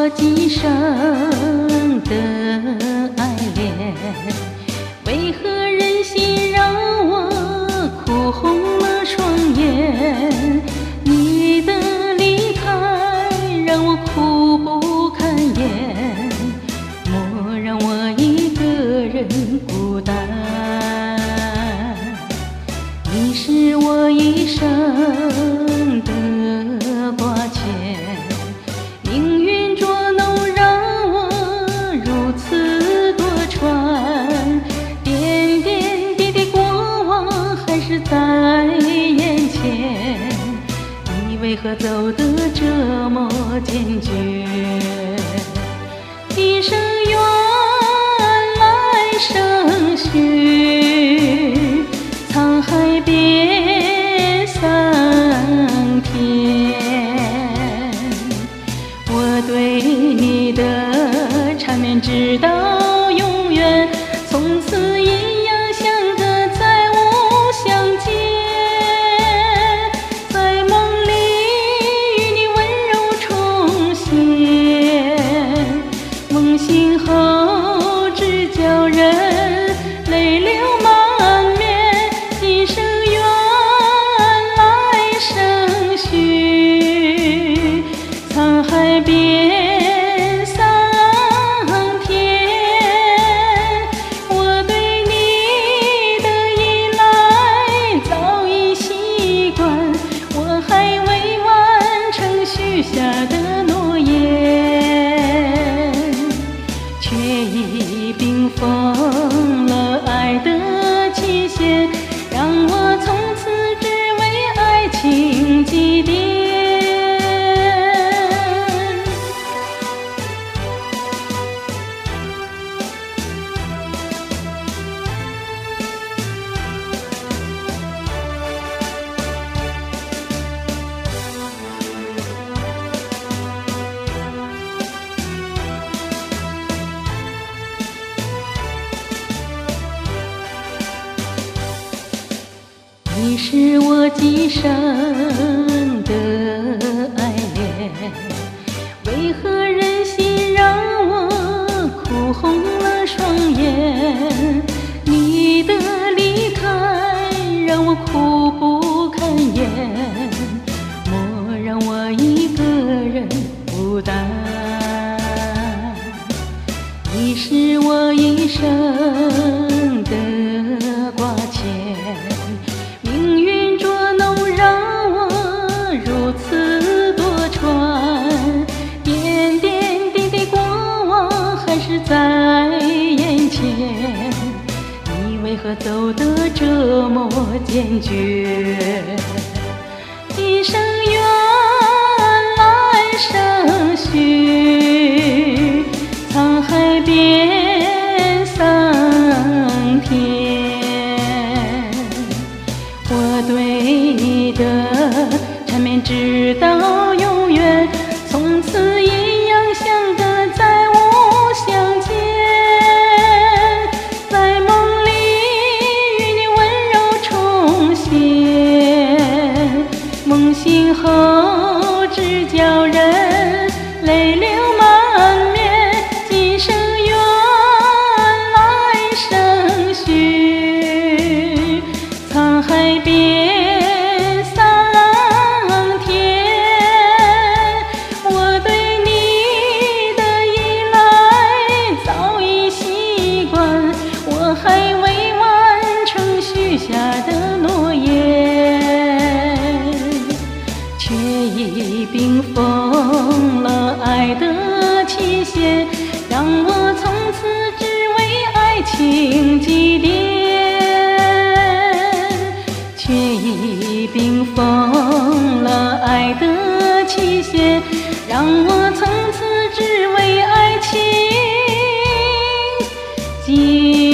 今生的爱恋，为何忍心让我哭红了双眼？你的离开让我苦不堪言，莫让我一个人孤单。你是我一生的挂牵，命运捉弄让我如此多舛，点点滴滴过往还是在眼前，你为何走得这么坚决？一生缘来生去，沧海变桑田。我对你的缠绵直到永远，从此阴阳相隔，再无相见。在梦里与你温柔重现，梦醒后只叫人泪流满面。今生缘来生去，沧海变桑田。我对你的依赖早已习惯，我还未完成许下的诺言，却已冰封了爱的期限，让我从此只为爱情祭奠。你是我今生的爱恋，为何忍心让我哭红了双眼？你的离开让我苦不堪言，莫让我一个人孤单。你是我一生的挂牵，命运捉弄让我如此多舛，点点滴滴过往还是在眼前，你为何走得这么坚决？一生缘来生去，沧海变桑田。我对你的缠绵直到永远，从此阴阳相隔，再无相见。在梦里与你温柔重现，梦醒后只叫人泪流满面。今生缘来生去，沧海变桑田。我对你的依赖早已习惯，我还未完成许下的诺言，却已冰封了爱的期限，让我从此只为爱情祭奠。却已冰封了爱的期限，让我从此只为爱情祭